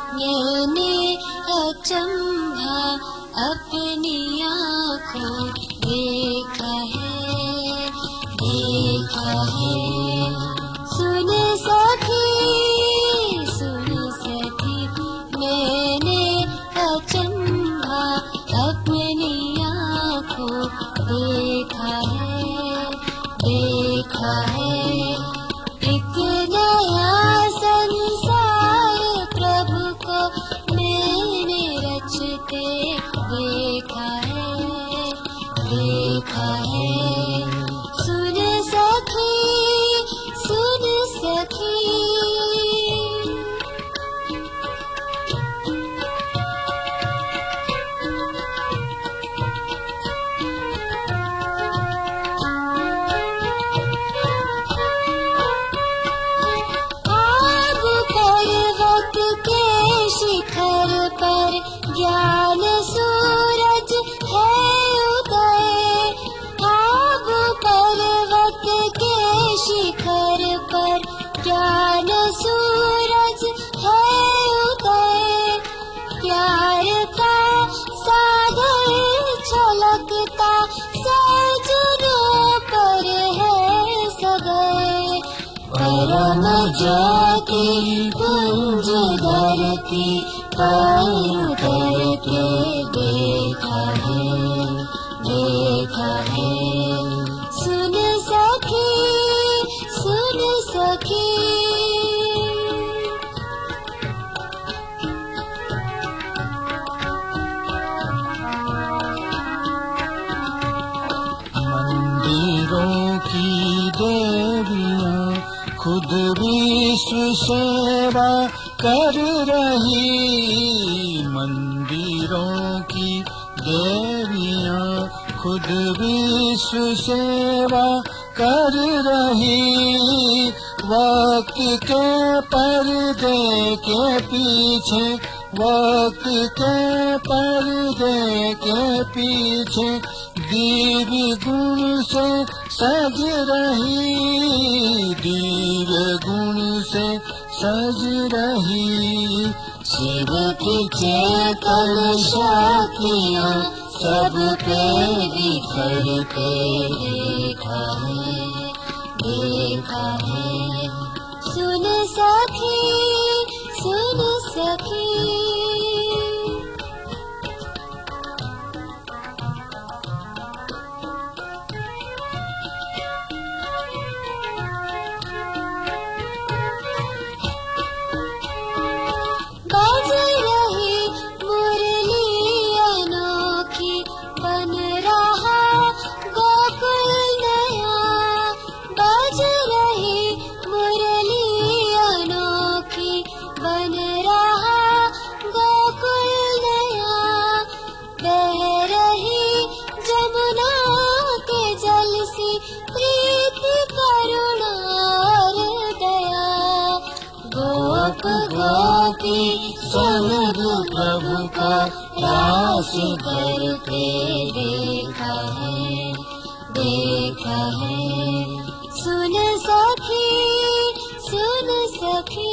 मैंने अचंभा अपनी आँखों देखा है, देखा है। सुन सखी मैंने अचंभा अपनी आँखों देखा है, देखा है। एक नया संसार प्रभु को मैंने रचते देखा है, देखा है। सुन सखी, सुन सखी। शिखर पर ज्ञान सूरज है उदय, आब पर्वत के शिखर पर ज्ञान सूरज है उदय। प्यार का सागर छलकता सजनों पर है सगय। परम ज्योति पुंज धरती पर उतरते देखा है, देखा है। सुन सखी, सुन सखी। मंदिरों की देवियां खुद विश्व सेवा कर रही, मंदिरों की देवियां खुद विश्व सेवा कर रही। वक्त के पर्दे के पीछे, वक्त के पर्दे के पीछे दिव्य गुण से सज रही, दिव्य गुण से सज रही। शिव की चेतन शक्तियाँ सब पे बिखरते देखा है, देखा है। सुन सखी, सुन सखी। समझो प्रभु का रास करते देखा है, देखा है। सुन सखी, सुन सखी।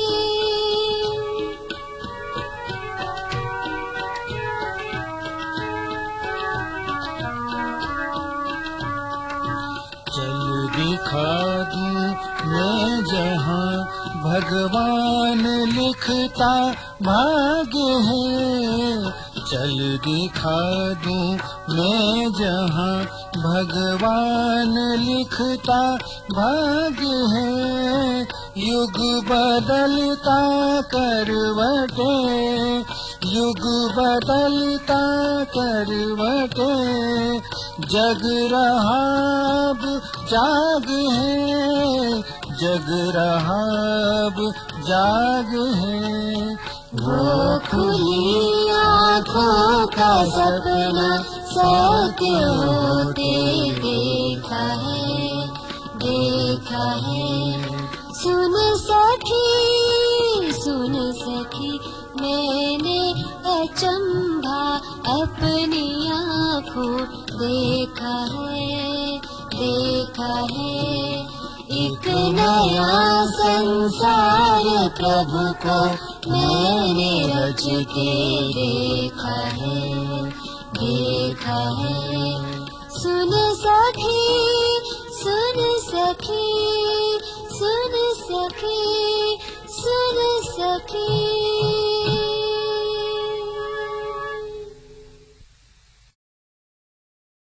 चल दिखा दूं मैं जहाँ भगवान लिखता भाग्य है। चल दिखा दूं मैं जहाँ भगवान लिखता भाग्य है। युग बदलता करवटे, युग बदलता करवटे, जग रहा अब जाग है, जग रहा अब जाग है। वो खुली आँखों का सपना सत्य होते देखा है, देखा है। सुन सखी, सुन सखी, मैंने अचंभा अपनी आँखों देखा है, देखा है। एक नया संसार प्रभु को मैंने रच के देखा है, देखा है। सुन सखी, सुन सखी, सुन सखी, सुन सखी।